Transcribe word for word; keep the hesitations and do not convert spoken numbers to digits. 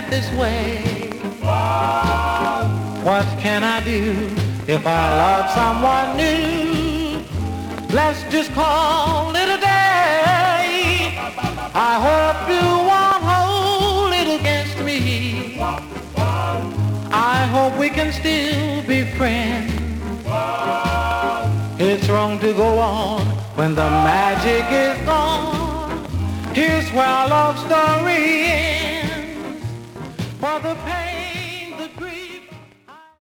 this way. What can I do if I love someone new? Let's just call it a day. I hope you won't hold it against me. I hope we can still be friends. It's wrong to go on when the magic is gone. Here's where our love story ends. For the pain